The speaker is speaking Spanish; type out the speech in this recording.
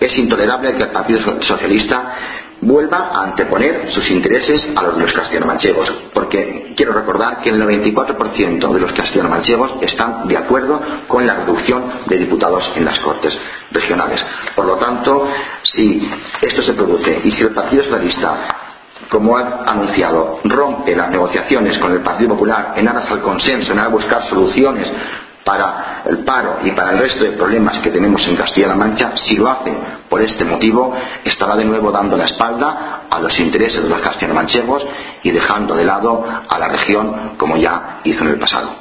Es intolerable que el Partido Socialista vuelva a anteponer sus intereses a los de los castellanomanchegos, porque quiero recordar que el 94% de los castellanomanchegos están de acuerdo con la reducción de diputados en las Cortes regionales. Por lo tanto, si esto se produce y si el Partido Socialista, como ha anunciado, rompe las negociaciones con el Partido Popular en aras al consenso, en aras de buscar soluciones para el paro y para el resto de problemas que tenemos en Castilla-La Mancha, si lo hace por este motivo, estará de nuevo dando la espalda a los intereses de los castellanomanchegos y dejando de lado a la región como ya hizo en el pasado.